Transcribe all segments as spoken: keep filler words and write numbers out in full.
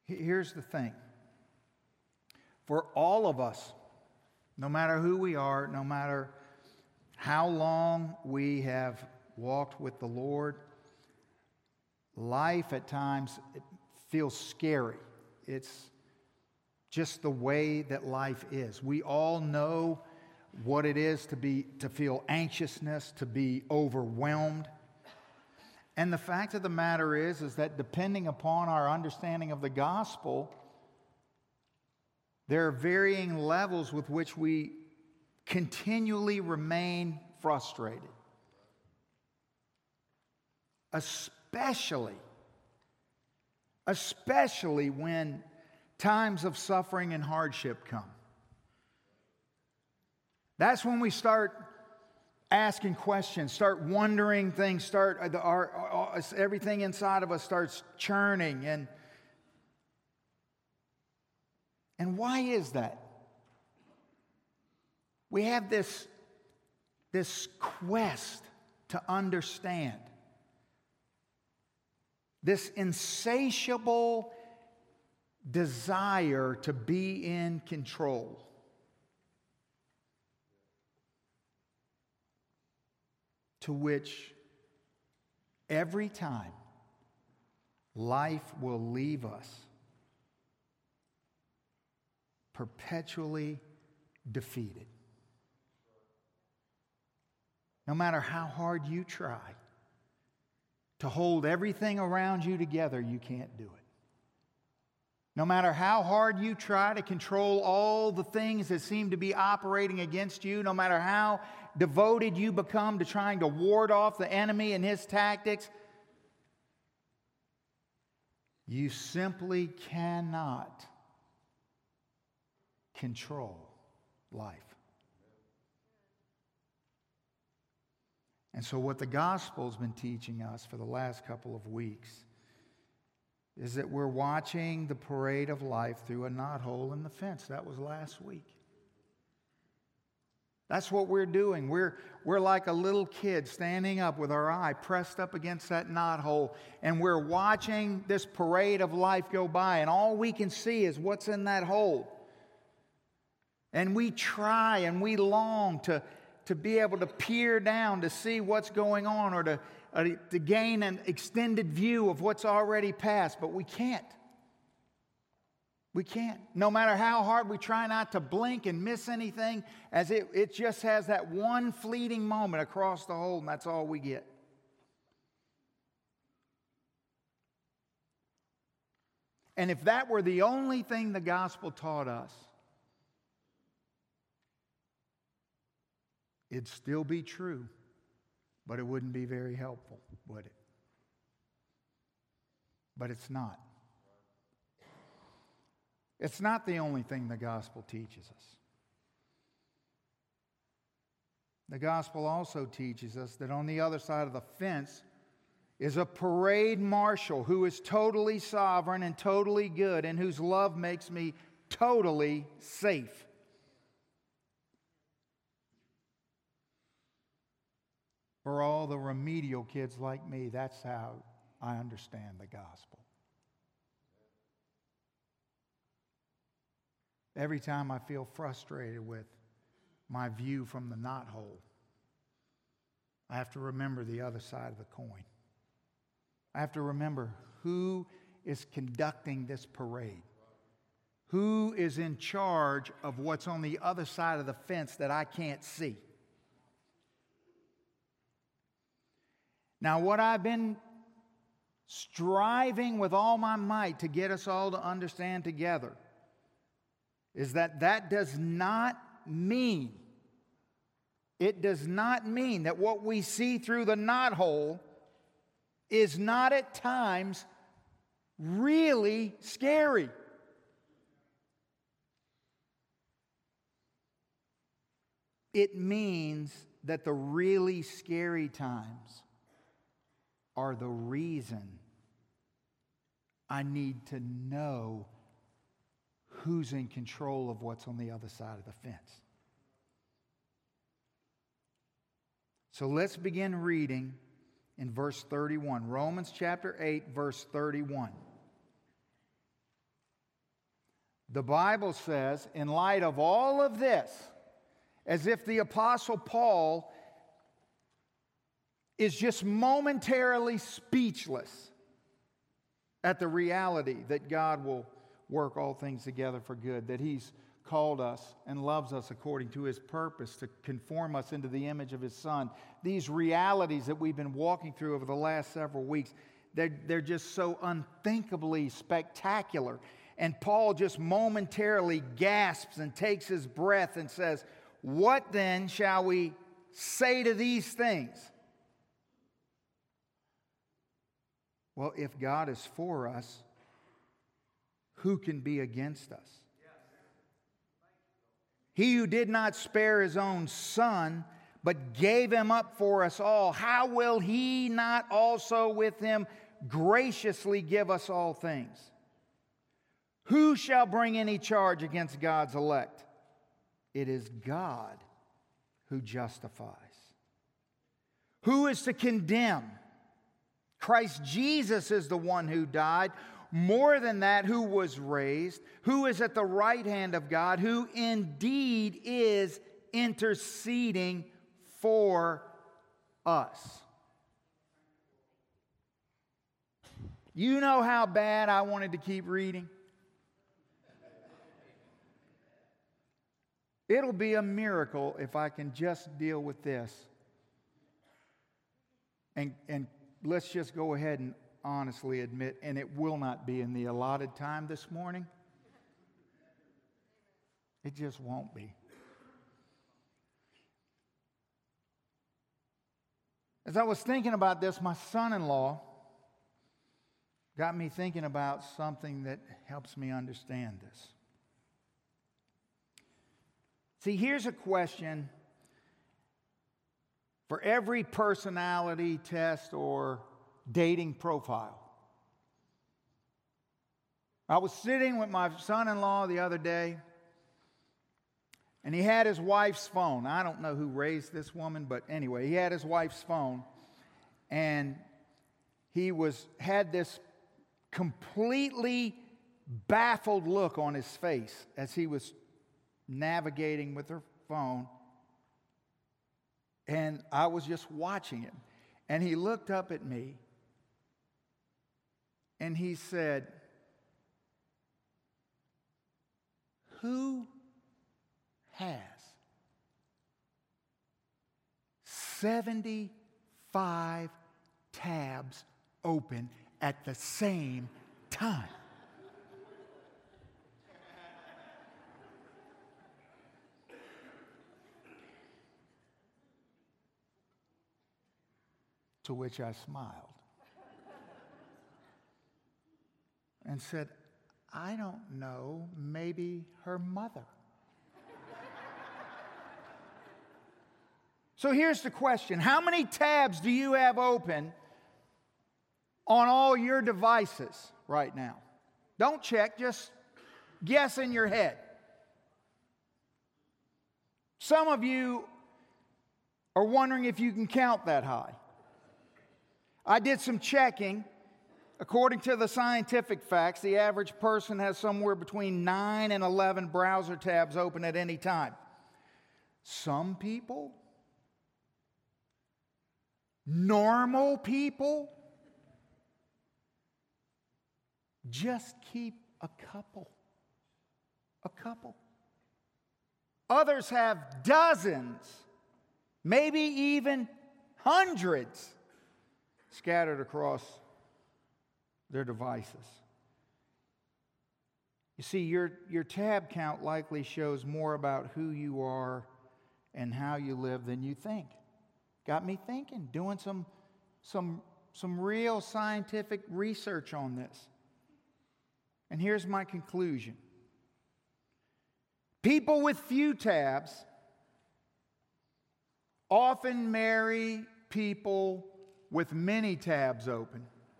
Here's the thing. For all of us, no matter who we are, no matter how long we have walked with the Lord, life at times it feels scary. It's just the way that life is. We all know what it is to be to feel anxiousness, to be overwhelmed. And the fact of the matter is, is that depending upon our understanding of the gospel, there are varying levels with which we continually remain frustrated. Especially, especially when times of suffering and hardship come. That's when we start asking questions, start wondering things, start our, our, our, everything inside of us starts churning. And, and why is that? We have this, this quest to understand, this insatiable desire to be in control. To which every time life will leave us perpetually defeated. No matter how hard you try to hold everything around you together, you can't do it. No matter how hard you try to control all the things that seem to be operating against you, no matter how devoted you become to trying to ward off the enemy and his tactics, you simply cannot control life. And so what the gospel's been teaching us for the last couple of weeks is that we're watching the parade of life through a knothole in the fence. That was last week. That's what we're doing. We're, we're like a little kid standing up with our eye pressed up against that knothole, and we're watching this parade of life go by, and all we can see is what's in that hole. And we try and we long to, to be able to peer down to see what's going on, or to, uh, to gain an extended view of what's already passed, but we can't. We can't. No matter how hard we try not to blink and miss anything, as it, it just has that one fleeting moment across the hole, and that's all we get. And if that were the only thing the gospel taught us, it'd still be true, but it wouldn't be very helpful, would it? But it's not. It's not the only thing the gospel teaches us. The gospel also teaches us that on the other side of the fence is a parade marshal who is totally sovereign and totally good, and whose love makes me totally safe. For all the remedial kids like me, that's how I understand the gospel. Every time I feel frustrated with my view from the knothole, I have to remember the other side of the coin. I have to remember who is conducting this parade. Who is in charge of what's on the other side of the fence that I can't see? Now, what I've been striving with all my might to get us all to understand together is that that does not mean, it does not mean that what we see through the knothole is not at times really scary. It means that the really scary times are the reason I need to know who's in control of what's on the other side of the fence. So let's begin reading in verse thirty-one. Romans chapter eight, verse thirty-one. The Bible says, in light of all of this, as if the Apostle Paul is just momentarily speechless at the reality that God will work all things together for good, that He's called us and loves us according to His purpose to conform us into the image of His Son. These realities that we've been walking through over the last several weeks, they're, they're just so unthinkably spectacular. And Paul just momentarily gasps and takes his breath and says, "What then shall we say to these things?" Well, if God is for us, who can be against us? He who did not spare His own Son, but gave Him up for us all, how will He not also with Him graciously give us all things? Who shall bring any charge against God's elect? It is God who justifies. Who is to condemn? Christ Jesus is the one who died. More than that, who was raised, who is at the right hand of God, who indeed is interceding for us. You know how bad I wanted to keep reading? It'll be a miracle if I can just deal with this. And, and let's just go ahead and honestly admit, and it will not be in the allotted time this morning. It just won't be. As I was thinking about this, my son-in-law got me thinking about something that helps me understand this. See, here's a question for every personality test or dating profile. I was sitting with my son-in-law the other day, and he had his wife's phone. I don't know who raised this woman, but anyway, he had his wife's phone, and he was had this completely baffled look on his face as he was navigating with her phone. And I was just watching him. And he looked up at me and he said, "Who has seventy-five tabs open at the same time?" To which I smiled and said, "I don't know, maybe her mother." So here's the question. How many tabs do you have open on all your devices right now? Don't check, just guess in your head. Some of you are wondering if you can count that high. I did some checking. According to the scientific facts, the average person has somewhere between nine and eleven browser tabs open at any time. Some people, normal people, just keep a couple. A couple. Others have dozens, maybe even hundreds scattered across their devices. You see, your, your tab count likely shows more about who you are and how you live than you think. Got me thinking, doing some, some, some real scientific research on this. And here's my conclusion. People with few tabs often marry people with many tabs open.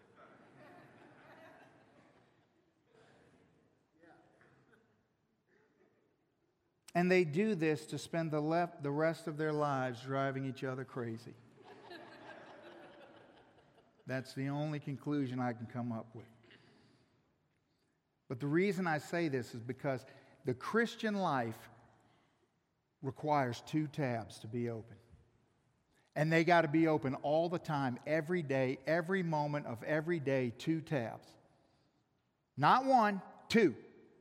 And they do this to spend the, left, the rest of their lives driving each other crazy. That's the only conclusion I can come up with. But the reason I say this is because the Christian life requires two tabs to be open. And they got to be open all the time, every day, every moment of every day, two tabs. Not one, two.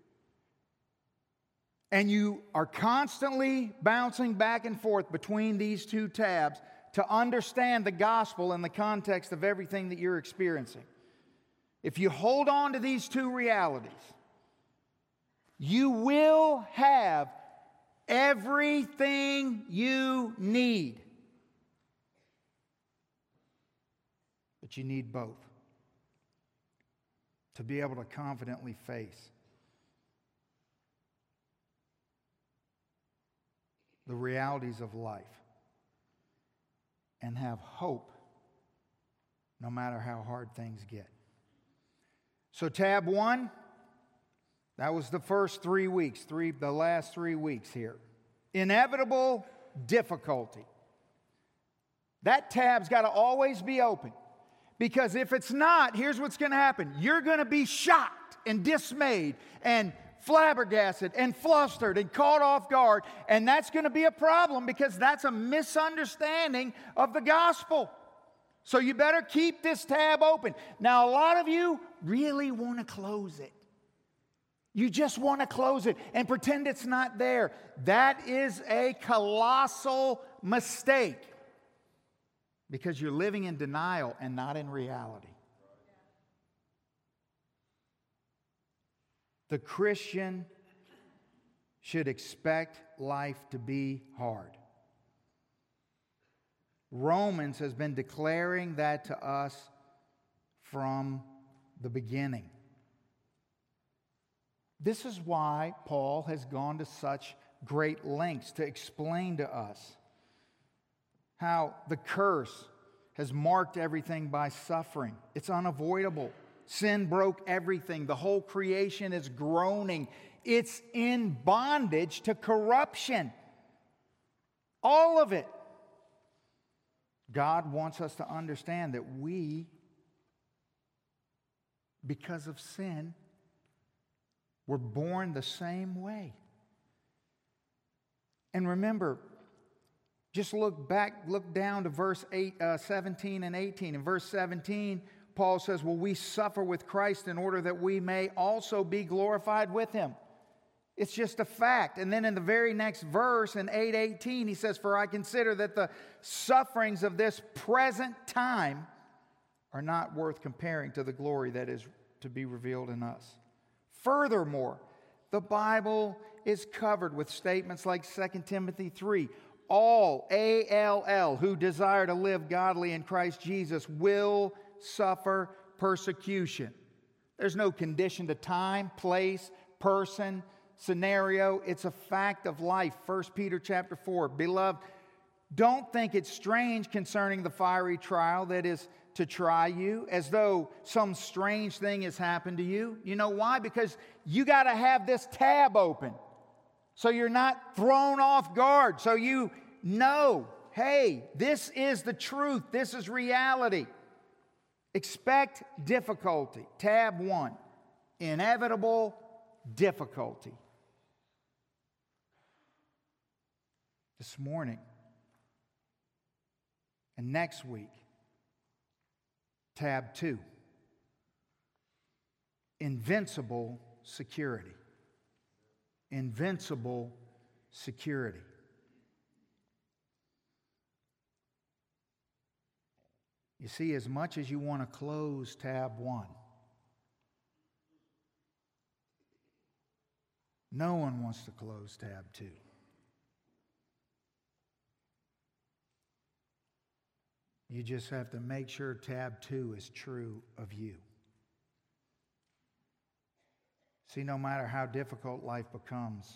And you are constantly bouncing back and forth between these two tabs to understand the gospel in the context of everything that you're experiencing. If you hold on to these two realities, you will have everything you need. But you need both to be able to confidently face the realities of life and have hope no matter how hard things get. So tab one, that was the first three weeks, three, the last three weeks here. Inevitable difficulty. That tab's got to always be open. Because if it's not, here's what's going to happen. You're going to be shocked and dismayed and flabbergasted and flustered and caught off guard. And that's going to be a problem because that's a misunderstanding of the gospel. So you better keep this tab open. Now, a lot of you really want to close it. You just want to close it and pretend it's not there. That is a colossal mistake because you're living in denial and not in reality. The Christian should expect life to be hard. Romans has been declaring that to us from the beginning. This is why Paul has gone to such great lengths to explain to us how the curse has marked everything by suffering. It's unavoidable. Sin broke everything. The whole creation is groaning. It's in bondage to corruption. All of it. God wants us to understand that we, because of sin, were born the same way. And remember, just look back, look down to verse eight, uh, seventeen and eighteen. In verse seventeen, Paul says, well, we suffer with Christ in order that we may also be glorified with Him. It's just a fact. And then in the very next verse, in eight eighteen, he says, for I consider that the sufferings of this present time are not worth comparing to the glory that is to be revealed in us. Furthermore, the Bible is covered with statements like Second Timothy three. All, A L L, who desire to live godly in Christ Jesus will suffer persecution. There's no condition to time, place, person, scenario. It's a fact of life. First Peter chapter four. Beloved, don't think it's strange concerning the fiery trial that is to try you, as though some strange thing has happened to you. You know why? Because you got to have this tab open so you're not thrown off guard. So you know, hey, this is the truth. This is reality. Expect difficulty. Tab one, inevitable difficulty. This morning and next week, tab two, invincible security. Invincible security. You see, as much as you want to close tab one, no one wants to close tab two. You just have to make sure tab two is true of you. See, no matter how difficult life becomes,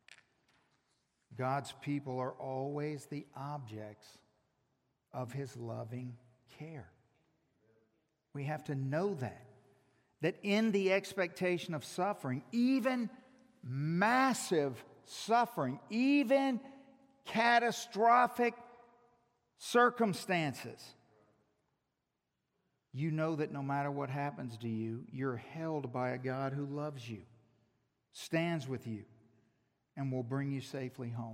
God's people are always the objects of His loving care. We have to know that. That in the expectation of suffering, even massive suffering, even catastrophic circumstances, you know that no matter what happens to you, you're held by a God who loves you, stands with you, and will bring you safely home.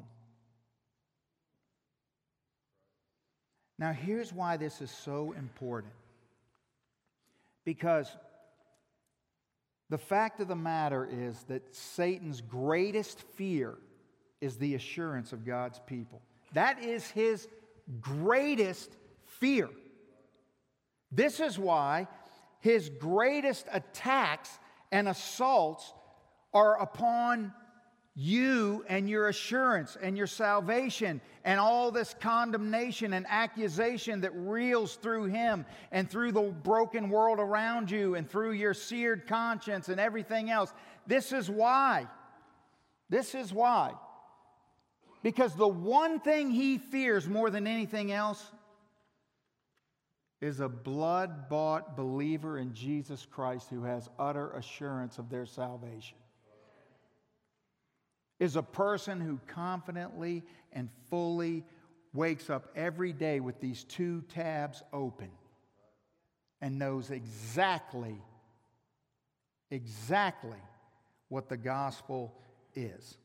Now, here's why this is so important. Because the fact of the matter is that Satan's greatest fear is the assurance of God's people. That is his greatest fear. This is why his greatest attacks and assaults are upon you and your assurance and your salvation and all this condemnation and accusation that reels through him and through the broken world around you and through your seared conscience and everything else. This is why. This is why. Because the one thing he fears more than anything else is a blood-bought believer in Jesus Christ who has utter assurance of their salvation. Is a person who confidently and fully wakes up every day with these two tabs open and knows exactly, exactly what the gospel is.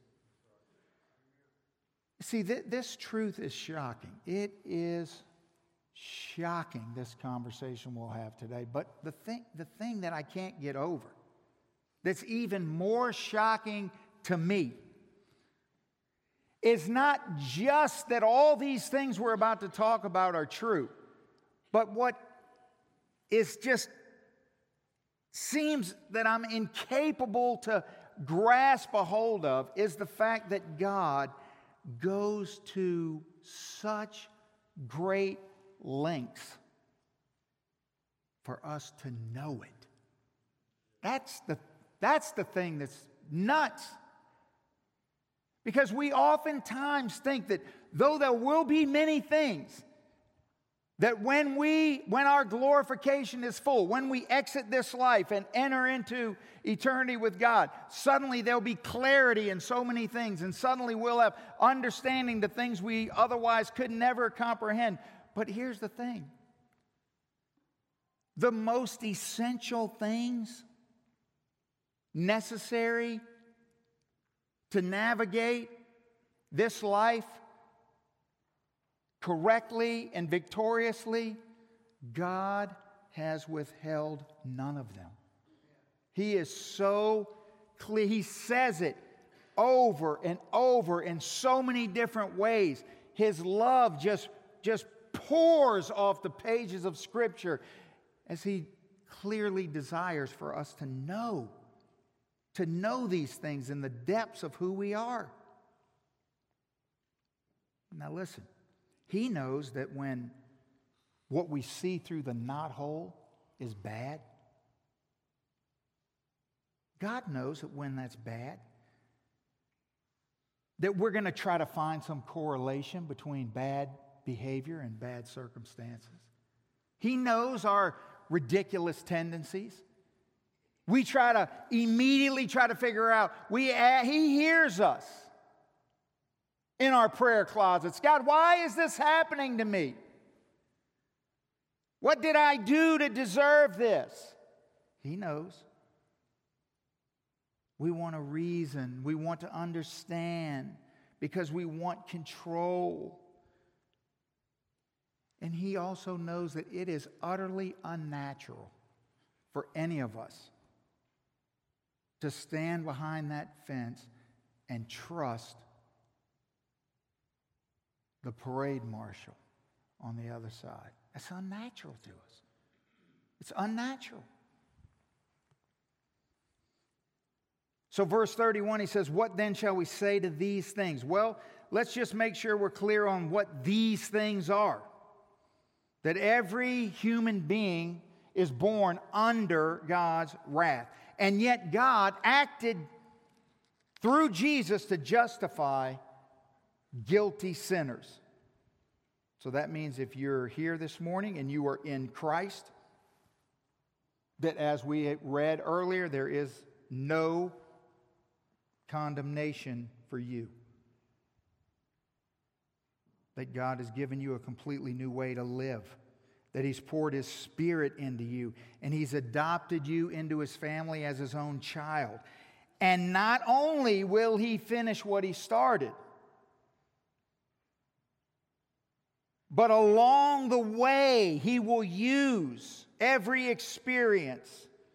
See, th- this truth is shocking. It is shocking, this conversation we'll have today. But the thing, the thing that I can't get over, that's even more shocking to me, is not just that all these things we're about to talk about are true, but what is just seems that I'm incapable to grasp a hold of is the fact that God goes to such great lengths for us to know it. That's the, that's the thing that's nuts. Because we oftentimes think that though there will be many things, that when we, when our glorification is full, when we exit this life and enter into eternity with God, suddenly there'll be clarity in so many things, and suddenly we'll have understanding to things we otherwise could never comprehend. But here's the thing. The most essential things necessary to navigate this life correctly and victoriously, God has withheld none of them. He is so clear. He says it over and over in so many different ways. His love just, just pours off the pages of Scripture as He clearly desires for us to know, to know these things in the depths of who we are. Now listen, He knows that when what we see through the knothole is bad, God knows that when that's bad, that we're going to try to find some correlation between bad behavior and bad circumstances. He knows our ridiculous tendencies. We try to immediately try to figure out, we, He hears us in our prayer closets. God, why is this happening to me? What did I do to deserve this? He knows. We want to reason. We want to understand because we want control. And He also knows that it is utterly unnatural for any of us to stand behind that fence and trust the parade marshal on the other side. That's unnatural to us. It's unnatural. So verse thirty-one, he says, what then shall we say to these things? Well, let's just make sure we're clear on what these things are. That every human being is born under God's wrath. And yet God acted through Jesus to justify guilty sinners. So that means if you're here this morning and you are in Christ, that as we read earlier, there is no condemnation for you. That God has given you a completely new way to live. that He's poured His Spirit into you, and He's adopted you into His family as His own child. And not only will He finish what He started, but along the way, He will use every experience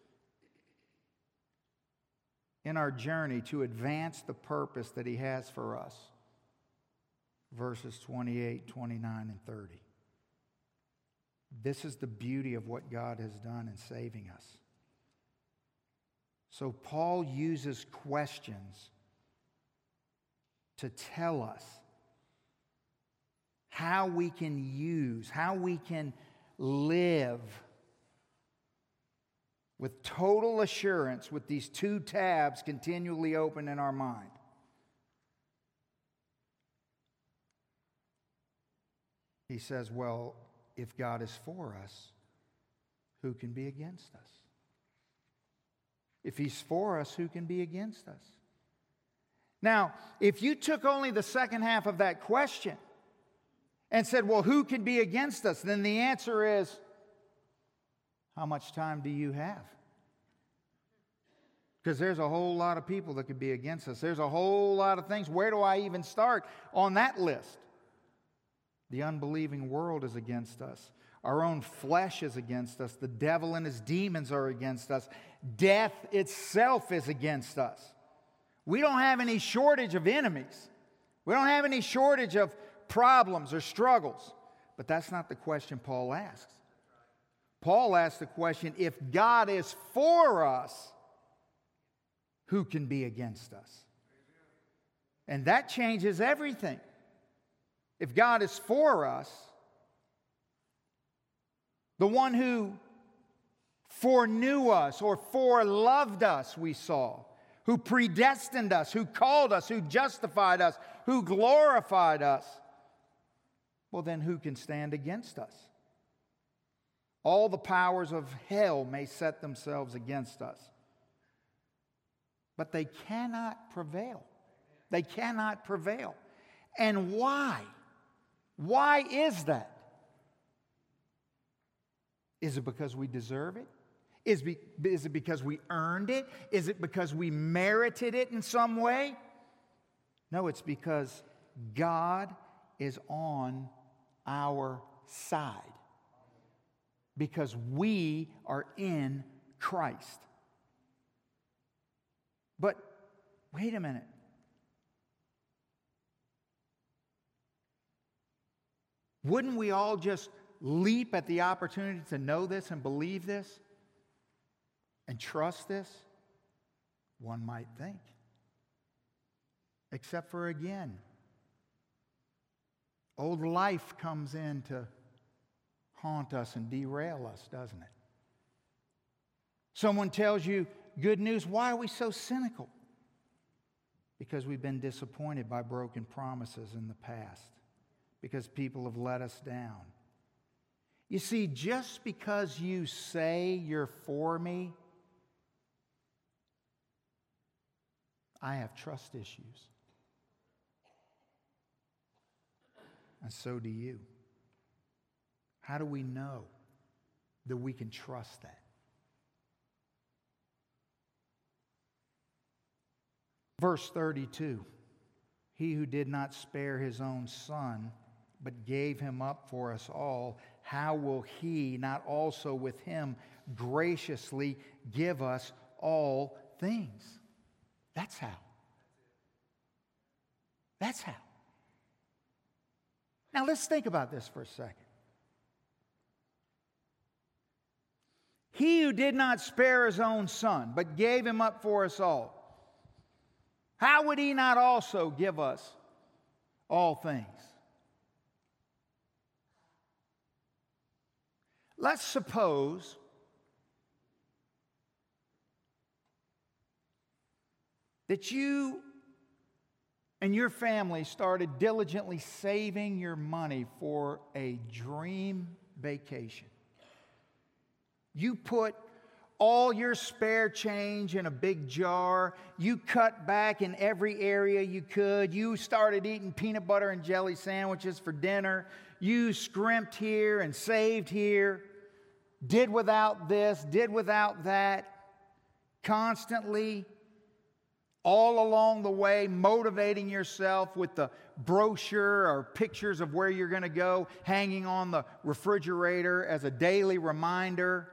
in our journey to advance the purpose that He has for us. Verses twenty-eight, twenty-nine, and thirty. This is the beauty of what God has done in saving us. So Paul uses questions to tell us how we can use, how we can live with total assurance with these two tabs continually open in our mind. He says, well, if God is for us, who can be against us? If He's for us, who can be against us? Now, if you took only the second half of that question and said, well, who can be against us? Then the answer is, how much time do you have? Because there's a whole lot of people that could be against us. There's a whole lot of things. Where do I even start on that list? The unbelieving world is against us. Our own flesh is against us. The devil and his demons are against us. Death itself is against us. We don't have any shortage of enemies. We don't have any shortage of problems or struggles. But that's not the question Paul asks. Paul asks the question, if God is for us, who can be against us? And that changes everything. If God is for us, the one who foreknew us or foreloved us, we saw, who predestined us, who called us, who justified us, who glorified us, well, then who can stand against us? All the powers of hell may set themselves against us, but they cannot prevail. They cannot prevail. And why? Why is that? Is it because we deserve it? Is, be, is it because we earned it? Is it because we merited it in some way? No, it's because God is on our side. Because we are in Christ. But wait a minute. Wouldn't we all just leap at the opportunity to know this and believe this and trust this? One might think. Except for, again, old life comes in to haunt us and derail us, doesn't it? Someone tells you good news. Why are we so cynical? Because we've been disappointed by broken promises in the past. Because people have let us down. You see, just because you say you're for me, I have trust issues. And so do you. How do we know that we can trust that? Verse thirty-two, he who did not spare his own son, but gave him up for us all, how will he not also with him graciously give us all things? That's how. That's how. Now let's think about this for a second. He who did not spare his own son, but gave him up for us all, how would he not also give us all things? Let's suppose that you and your family started diligently saving your money for a dream vacation. You put all your spare change in a big jar. You cut back in every area you could. You started eating peanut butter and jelly sandwiches for dinner. you scrimped here and saved here, did without this, did without that, constantly, all along the way, motivating yourself with the brochure or pictures of where you're going to go, hanging on the refrigerator as a daily reminder.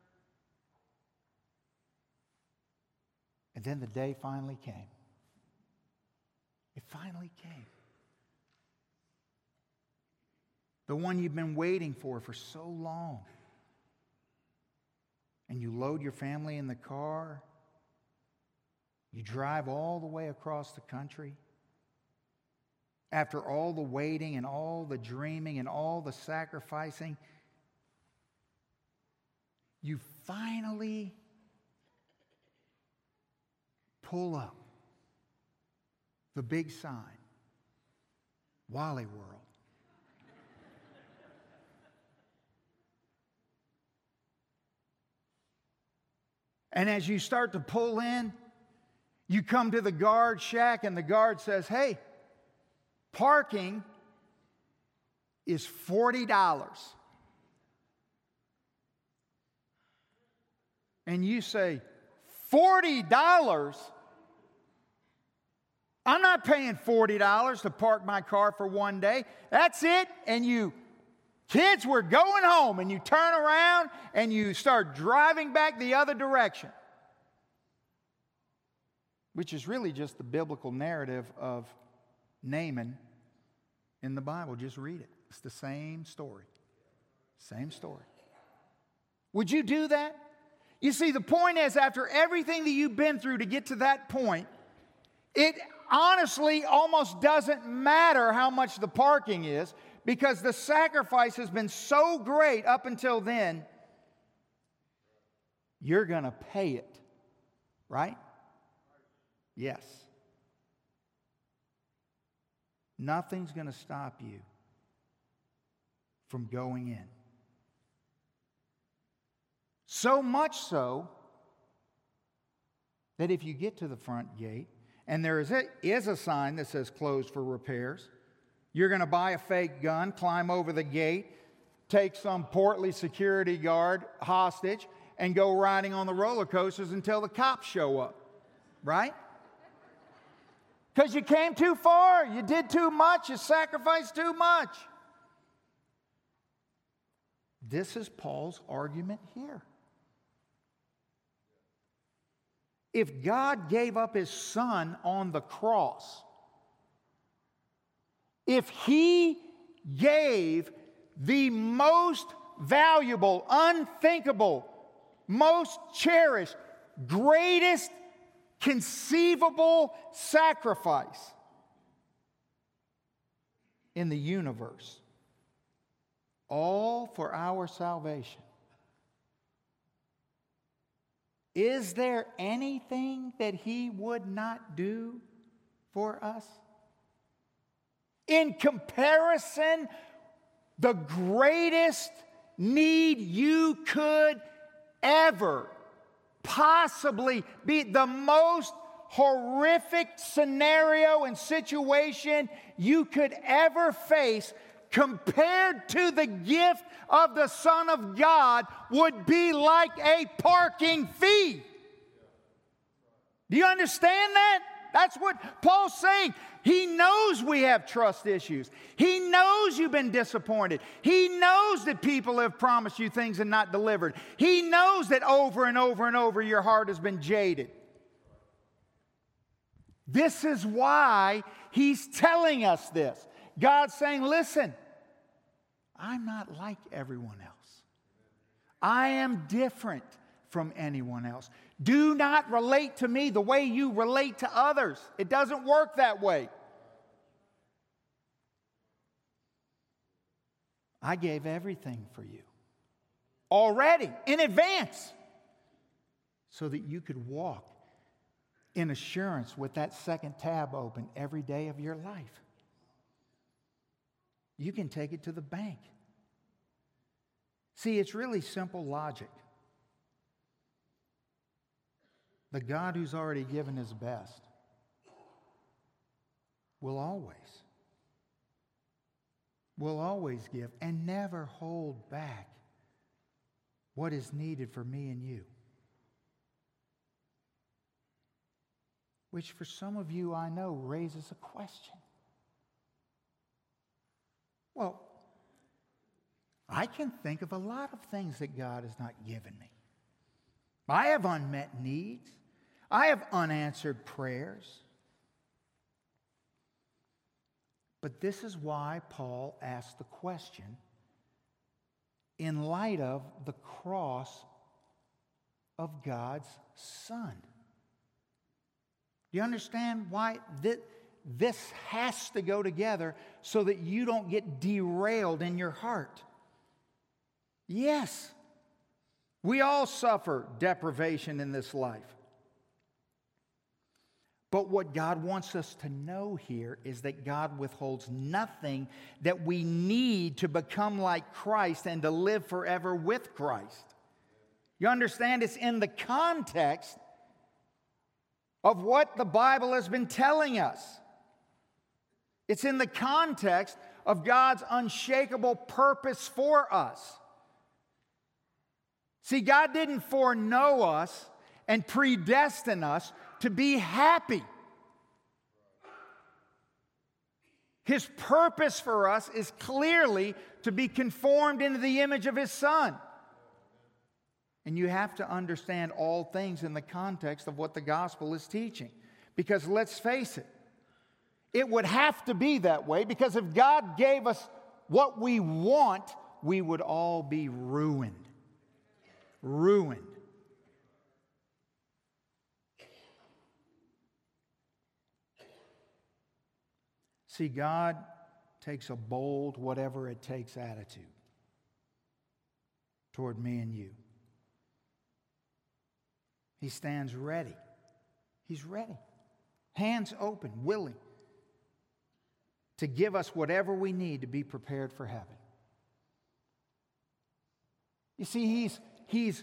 And then the day finally came. It finally came. The one you've been waiting for for so long. And you load your family in the car. You drive all the way across the country. After all the waiting and all the dreaming and all the sacrificing, you finally pull up the big sign, Wally World. And as you start to pull in, you come to the guard shack and the guard says, hey, parking is forty dollars. And you say, forty dollars? I'm not paying forty dollars to park my car for one day. That's it. And you, kids, we're going home. And you turn around and you start driving back the other direction. Which is really just the biblical narrative of Naaman in the Bible. Just read it. It's the same story. Same story. Would you do that? You see, the point is, after everything that you've been through to get to that point, it honestly almost doesn't matter how much the parking is, because the sacrifice has been so great up until then, you're going to pay it. Right? Yes. Nothing's going to stop you from going in. So much so that if you get to the front gate and there is a, is a sign that says closed for repairs, you're going to buy a fake gun, climb over the gate, take some portly security guard hostage, and go riding on the roller coasters until the cops show up. Right? Because you came too far, you did too much, you sacrificed too much. This is Paul's argument here. If God gave up His Son on the cross, if He gave the most valuable, unthinkable, most cherished, greatest conceivable sacrifice in the universe, all for our salvation, is there anything that He would not do for us? In comparison, the greatest need you could ever possibly be, the most horrific scenario and situation you could ever face, compared to the gift of the Son of God, would be like a parking fee. Do you understand that? That's what Paul's saying. He knows we have trust issues. He knows you've been disappointed. He knows that people have promised you things and not delivered. He knows that over and over and over your heart has been jaded. This is why He's telling us this. God's saying, listen, I'm not like everyone else. I am different from anyone else. Do not relate to me the way you relate to others. It doesn't work that way. I gave everything for you already in advance so that you could walk in assurance with that second tab open every day of your life. You can take it to the bank. See, it's really simple logic. The God who's already given His best will always, will always give and never hold back what is needed for me and you. Which for some of you I know raises a question. Well, I can think of a lot of things that God has not given me. I have unmet needs. I have unanswered prayers. But this is why Paul asked the question in light of the cross of God's Son. Do you understand why this, this has to go together so that you don't get derailed in your heart? Yes, we all suffer deprivation in this life. But what God wants us to know here is that God withholds nothing that we need to become like Christ and to live forever with Christ. You understand? It's in the context of what the Bible has been telling us. It's in the context of God's unshakable purpose for us. See, God didn't foreknow us and predestine us to be happy. His purpose for us is clearly to be conformed into the image of His Son. And you have to understand all things in the context of what the gospel is teaching. Because let's face it, it would have to be that way, because if God gave us what we want, we would all be ruined. Ruined. See, God takes a bold, whatever it takes attitude toward me and you. He stands ready. He's ready. Hands open, willing to give us whatever we need to be prepared for heaven. You see, He's, he's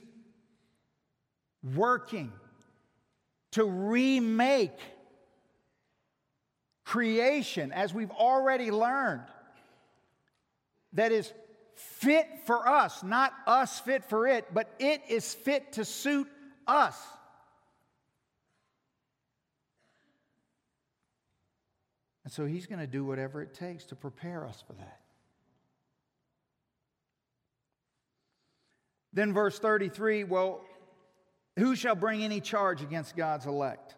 working to remake creation, as we've already learned, that is fit for us, not us fit for it, but it is fit to suit us. And so He's going to do whatever it takes to prepare us for that. Then verse thirty-three, well, who shall bring any charge against God's elect?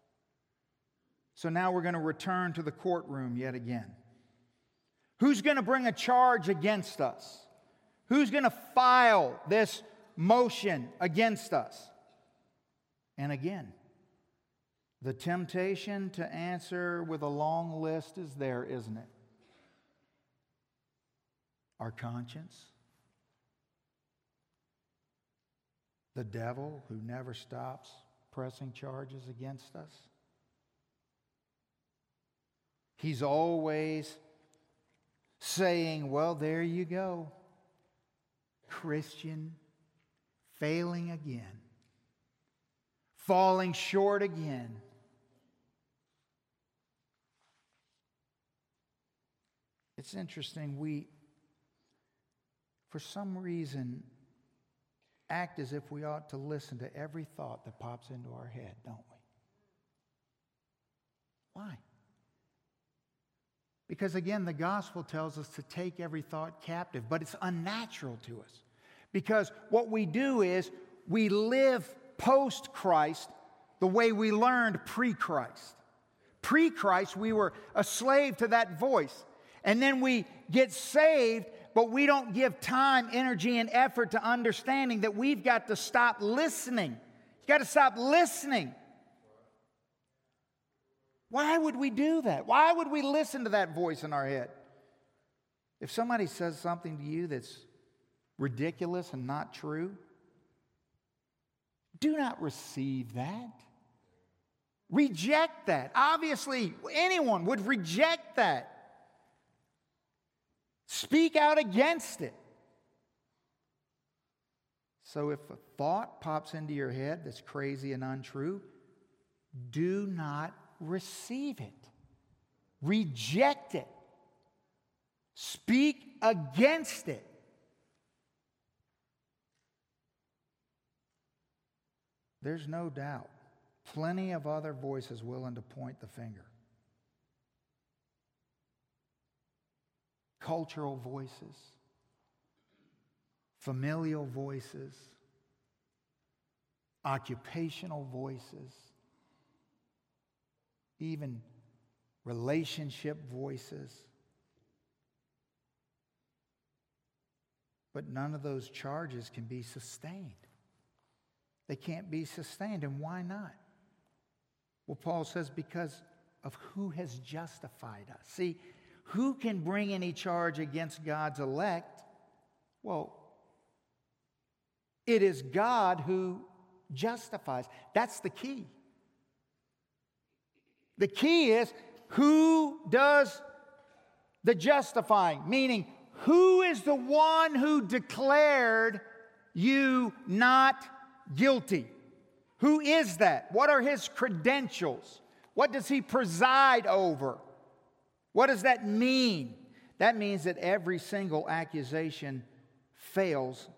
So now we're going to return to the courtroom yet again. Who's going to bring a charge against us? Who's going to file this motion against us? And again, the temptation to answer with a long list is there, isn't it? Our conscience. The devil who never stops pressing charges against us. He's always saying, well, there you go. Christian, failing again. Falling short again. It's interesting, we, for some reason, act as if we ought to listen to every thought that pops into our head, don't we? Why? Because again, the gospel tells us to take every thought captive, but it's unnatural to us. Because what we do is we live post-Christ the way we learned pre-Christ. Pre-Christ, we were a slave to that voice. And then we get saved, but we don't give time, energy, and effort to understanding that we've got to stop listening. You've got to stop listening. Why would we do that? Why would we listen to that voice in our head? If somebody says something to you that's ridiculous and not true, do not receive that. Reject that. Obviously, anyone would reject that. Speak out against it. So if a thought pops into your head that's crazy and untrue, do not receive it. Reject it. Speak against it. There's no doubt. Plenty of other voices willing to point the finger. Cultural voices, familial voices, occupational voices, even relationship voices. But none of those charges can be sustained. They can't be sustained. And why not? Well, Paul says because of who has justified us. See, who can bring any charge against God's elect? Well, it is God who justifies. That's the key. The key is who does the justifying, meaning who is the one who declared you not guilty? Who is that? What are his credentials? What does he preside over? What does that mean? That means that every single accusation fails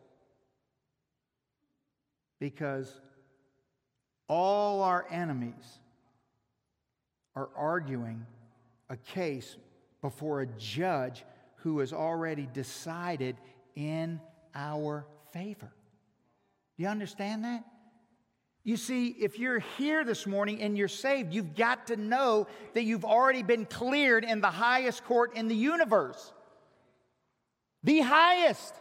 because all our enemies are arguing a case before a judge who has already decided in our favor. Do you understand that? You see, if you're here this morning and you're saved, you've got to know that you've already been cleared in the highest court in the universe. The highest.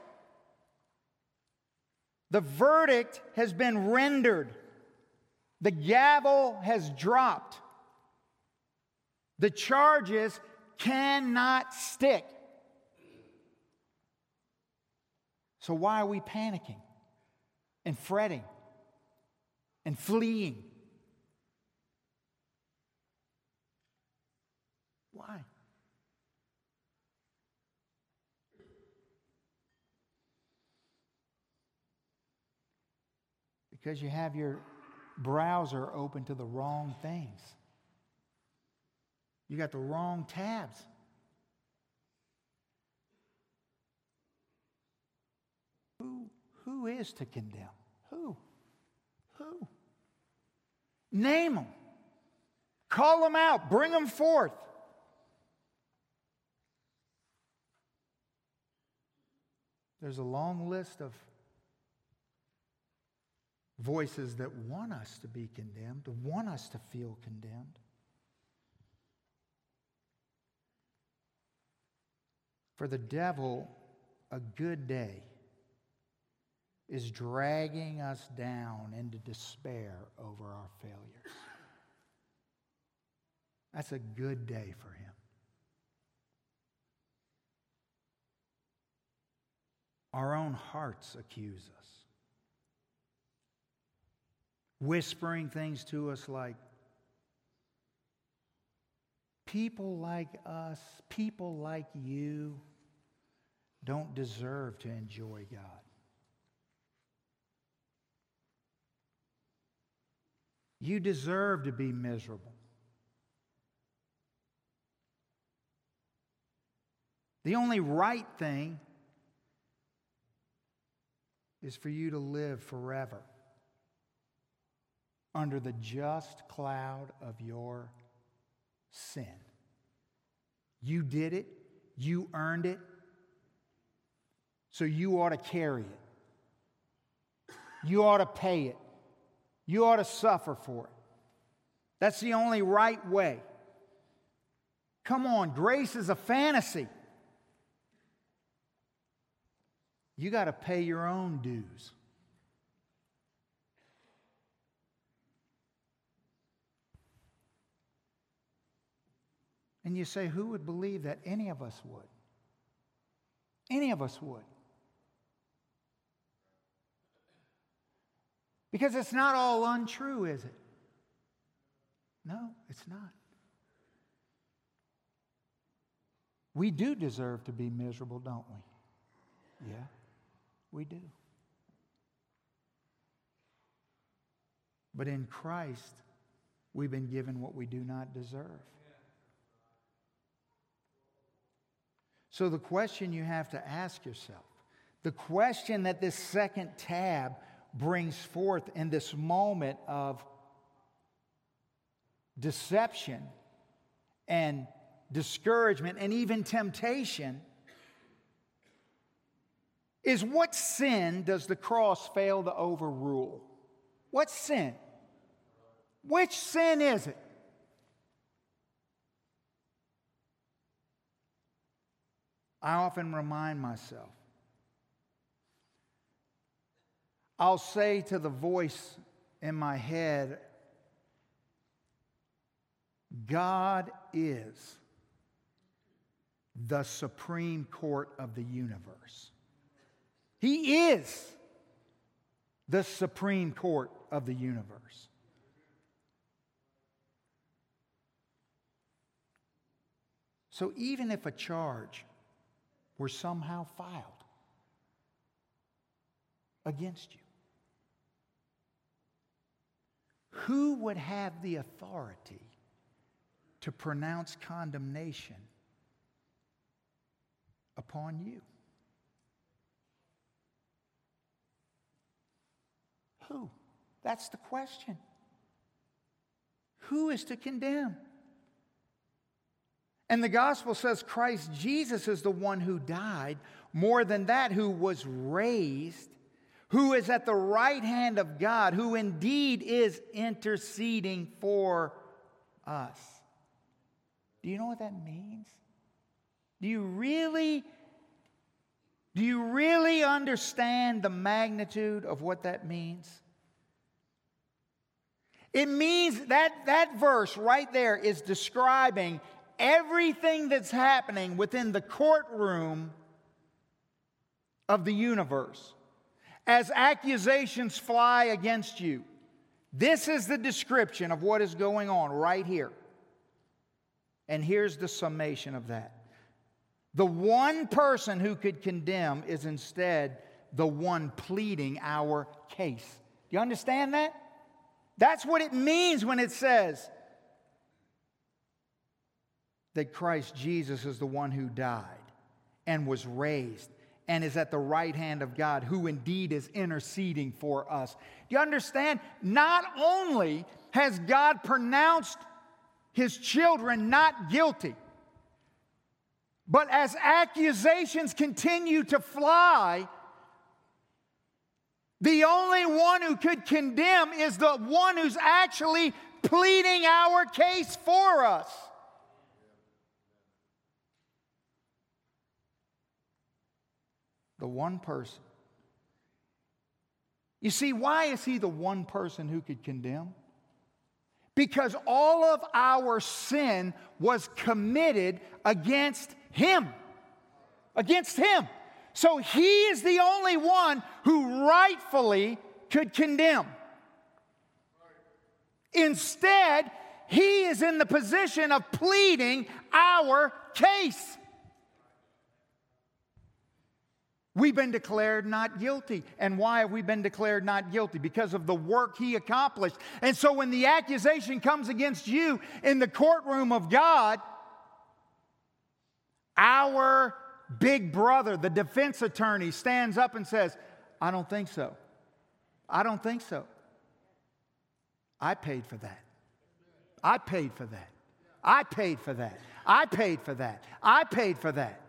The verdict has been rendered. The gavel has dropped. The charges cannot stick. So why are we panicking and fretting and fleeing? Why? Because you have your browser open to the wrong things. You got the wrong tabs. Who, who is to condemn? Who? Who? Name them. Call them out. Bring them forth. There's a long list of voices that want us to be condemned, want us to feel condemned. For the devil, a good day is dragging us down into despair over our failures. That's a good day for him. Our own hearts accuse us, whispering things to us like, people like us, people like you, don't deserve to enjoy God. You deserve to be miserable. The only right thing is for you to live forever under the just cloud of your sin. You did it. You earned it. So you ought to carry it. You ought to pay it. You ought to suffer for it. That's the only right way. Come on, grace is a fantasy. You got to pay your own dues. And you say, who would believe that? Any of us would. Any of us would. Because it's not all untrue, is it? No, it's not. We do deserve to be miserable, don't we? Yeah, we do. But in Christ, we've been given what we do not deserve. So the question you have to ask yourself, the question that this second tab brings forth in this moment of deception and discouragement and even temptation is, what sin does the cross fail to overrule? What sin? Which sin is it? I often remind myself, I'll say to the voice in my head, God is the Supreme Court of the universe. He is the Supreme Court of the universe. So even if a charge were somehow filed against you, who would have the authority to pronounce condemnation upon you? Who? That's the question. Who is to condemn? And the gospel says Christ Jesus is the one who died, more than that, who was raised, who is at the right hand of God, who indeed is interceding for us. Do you know what that means? Do you really, do you really understand the magnitude of what that means? It means that that verse right there is describing everything that's happening within the courtroom of the universe. As accusations fly against you, this is the description of what is going on right here. And here's the summation of that. The one person who could condemn is instead the one pleading our case. Do you understand that? That's what it means when it says that Christ Jesus is the one who died and was raised and is at the right hand of God, who indeed is interceding for us. Do you understand? Not only has God pronounced His children not guilty, but as accusations continue to fly, the only one who could condemn is the one who's actually pleading our case for us. The one person. You see, why is he the one person who could condemn? Because all of our sin was committed against him. Against him. So he is the only one who rightfully could condemn. Instead, he is in the position of pleading our case. We've been declared not guilty. And why have we been declared not guilty? Because of the work he accomplished. And so when the accusation comes against you in the courtroom of God, our big brother, the defense attorney, stands up and says, I don't think so. I don't think so. I paid for that. I paid for that. I paid for that. I paid for that. I paid for that.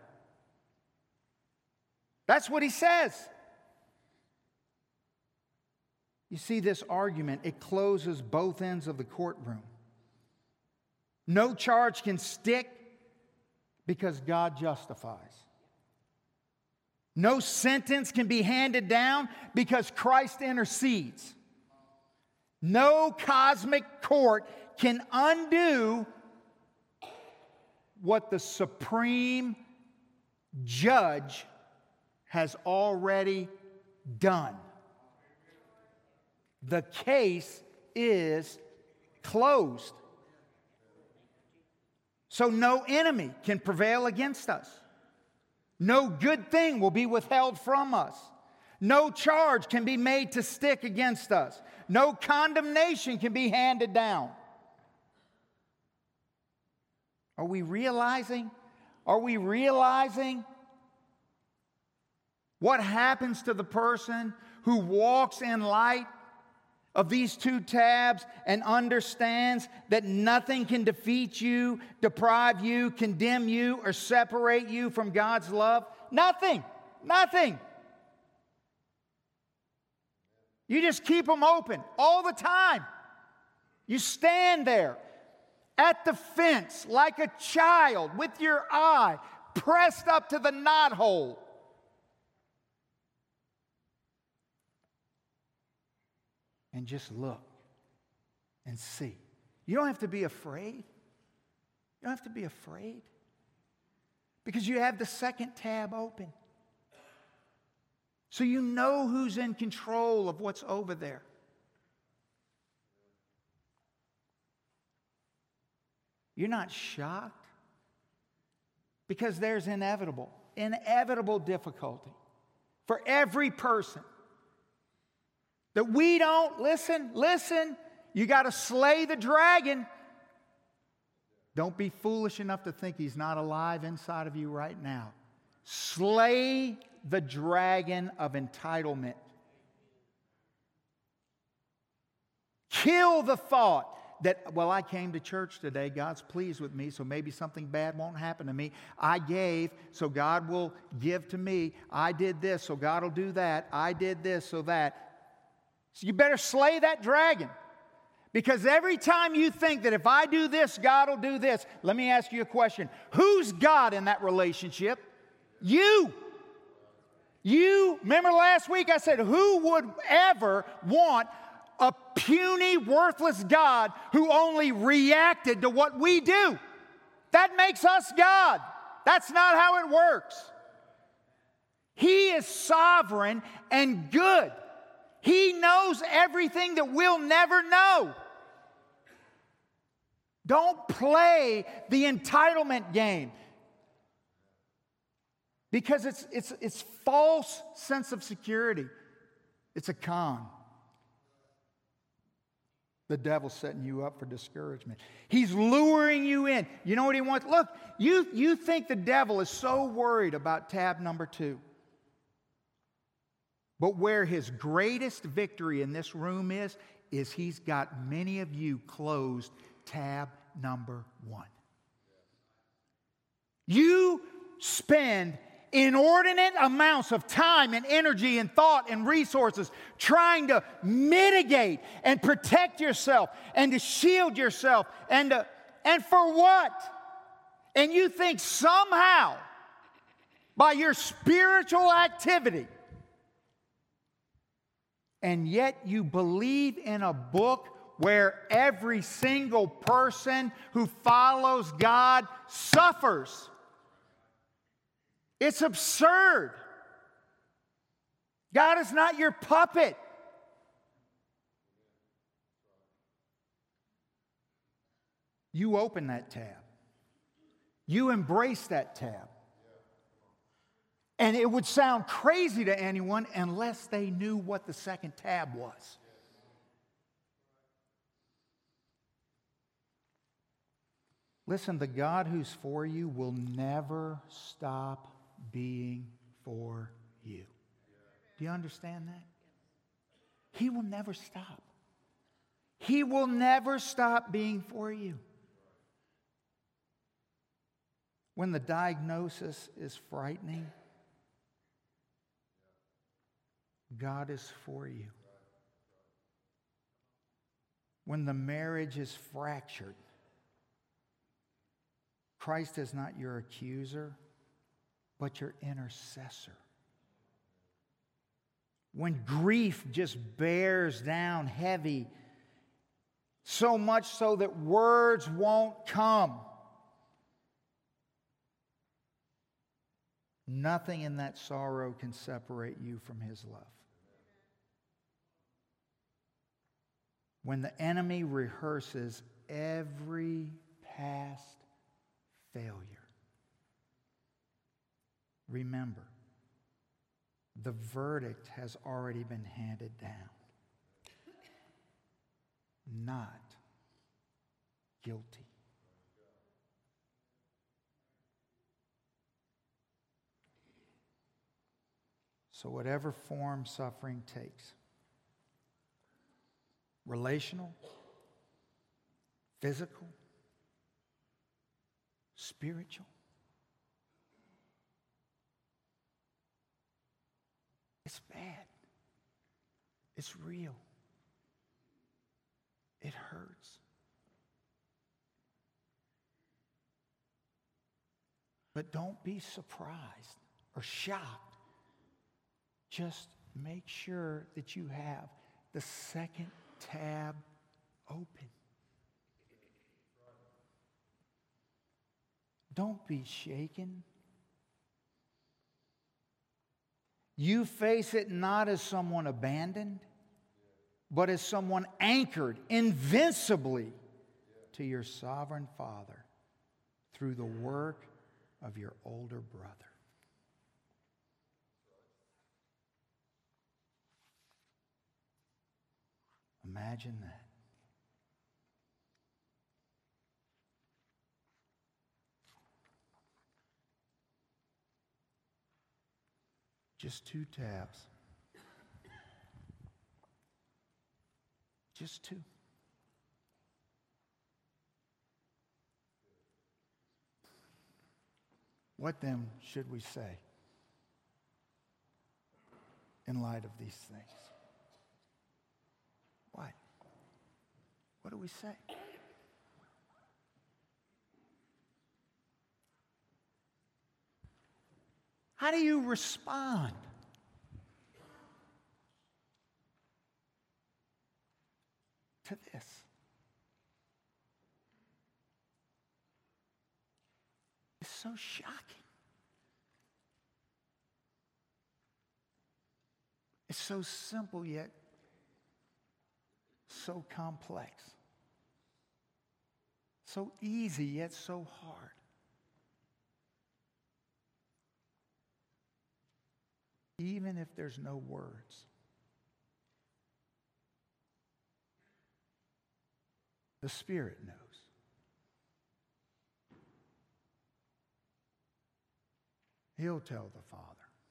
That's what he says. You see, this argument, it closes both ends of the courtroom. No charge can stick because God justifies. No sentence can be handed down because Christ intercedes. No cosmic court can undo what the supreme judge has already done. The case is closed. So no enemy can prevail against us. No good thing will be withheld from us. No charge can be made to stick against us. No condemnation can be handed down. Are we realizing Are we realizing what happens to the person who walks in light of these two tabs and understands that nothing can defeat you, deprive you, condemn you, or separate you from God's love? Nothing. Nothing. You just keep them open all the time. You stand there at the fence like a child with your eye pressed up to the knothole. And just look and see. You don't have to be afraid. You don't have to be afraid. Because you have the second tab open. So you know who's in control of what's over there. You're not shocked. Because there's inevitable, inevitable difficulty for every person. That we don't, listen, listen, you got to slay the dragon. Don't be foolish enough to think he's not alive inside of you right now. Slay the dragon of entitlement. Kill the thought that, well, I came to church today, God's pleased with me, so maybe something bad won't happen to me. I gave, so God will give to me. I did this, so God will do that. I did this, so that. So you better slay that dragon. Because every time you think that if I do this, God will do this. Let me ask you a question. Who's God in that relationship? You. You. Remember last week I said, who would ever want a puny, worthless God who only reacted to what we do? That makes us God. That's not how it works. He is sovereign and good. He knows everything that we'll never know. Don't play the entitlement game. Because it's, it's, it's false sense of security. It's a con. The devil's setting you up for discouragement. He's luring you in. You know what he wants? Look, you, you think the devil is so worried about tab number two. But where his greatest victory in this room is, is he's got many of you closed tab number one. You spend inordinate amounts of time and energy and thought and resources trying to mitigate and protect yourself and to shield yourself and to, and for what? And you think somehow by your spiritual activity, and yet you believe in a book where every single person who follows God suffers. It's absurd. God is not your puppet. You open that tab. You embrace that tab. And it would sound crazy to anyone unless they knew what the second tab was. Listen, the God who's for you will never stop being for you. Do you understand that? He will never stop. He will never stop being for you. When the diagnosis is frightening, God is for you. When the marriage is fractured, Christ is not your accuser, but your intercessor. When grief just bears down heavy, so much so that words won't come, nothing in that sorrow can separate you from His love. When the enemy rehearses every past failure, remember, the verdict has already been handed down. Not guilty. So whatever form suffering takes, relational, physical, spiritual, it's bad. It's real. It hurts. But don't be surprised or shocked. Just make sure that you have the second tab open. Don't be shaken. You face it not as someone abandoned, but as someone anchored invincibly to your sovereign Father through the work of your older brother. Imagine that. Just two tabs. Just two. What then should we say in light of these things? What? What do we say? How do you respond? To this? It's so shocking. It's so simple yet so complex. So easy yet so hard. Even if there's no words. The Spirit knows. He'll tell the Father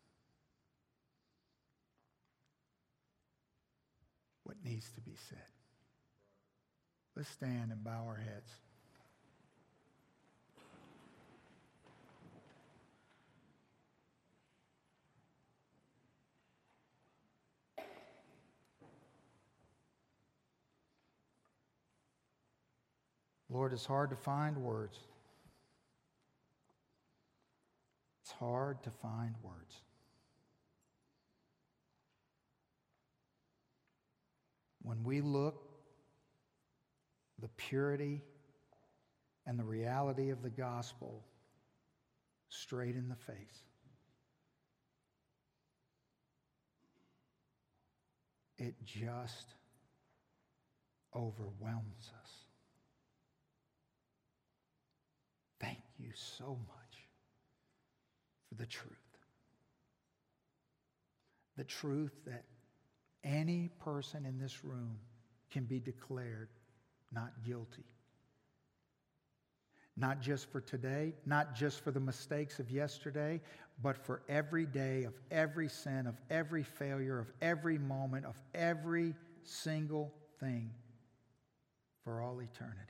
what needs to be said. Let's stand and bow our heads. Lord, it's hard to find words. It's hard to find words. When we look the purity and the reality of the gospel straight in the face, it just overwhelms us. Thank you so much for the truth. The truth that any person in this room can be declared not guilty. Not just for today, not just for the mistakes of yesterday, but for every day of every sin, of every failure, of every moment, of every single thing for all eternity.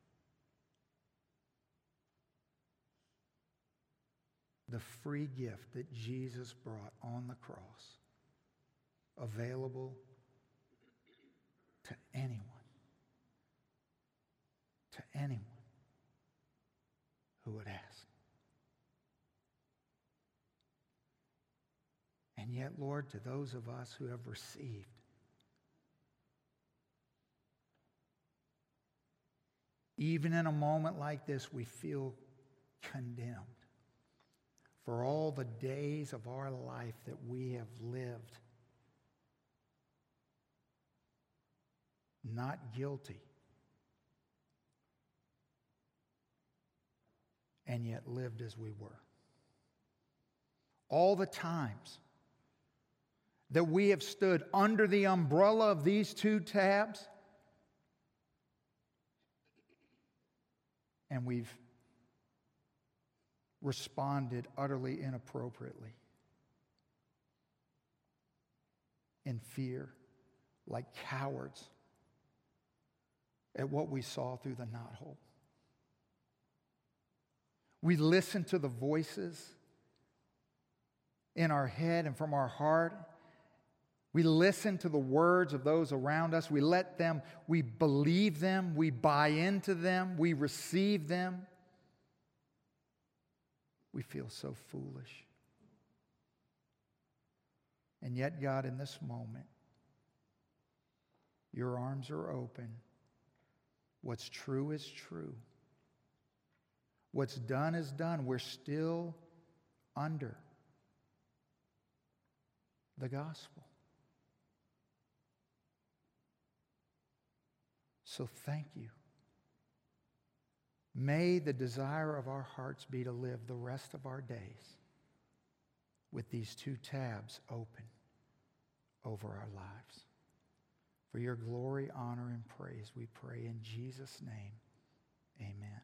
The free gift that Jesus brought on the cross, available to anyone, to anyone who would ask. And yet, Lord, to those of us who have received, even in a moment like this, we feel condemned for all the days of our life that we have lived not guilty, and yet lived as we were. All the times that we have stood under the umbrella of these two tabs, and we've responded utterly inappropriately. in fear, like cowards, at what we saw through the knothole. We listen to the voices in our head and from our heart. We listen to the words of those around us. We let them, we believe them, we buy into them, we receive them. We feel so foolish. And yet, God, in this moment, your arms are open. What's true is true. What's done is done. We're still under the gospel. So thank you. May the desire of our hearts be to live the rest of our days with these two tabs open over our lives. For your glory, honor, and praise, we pray in Jesus' name. Amen.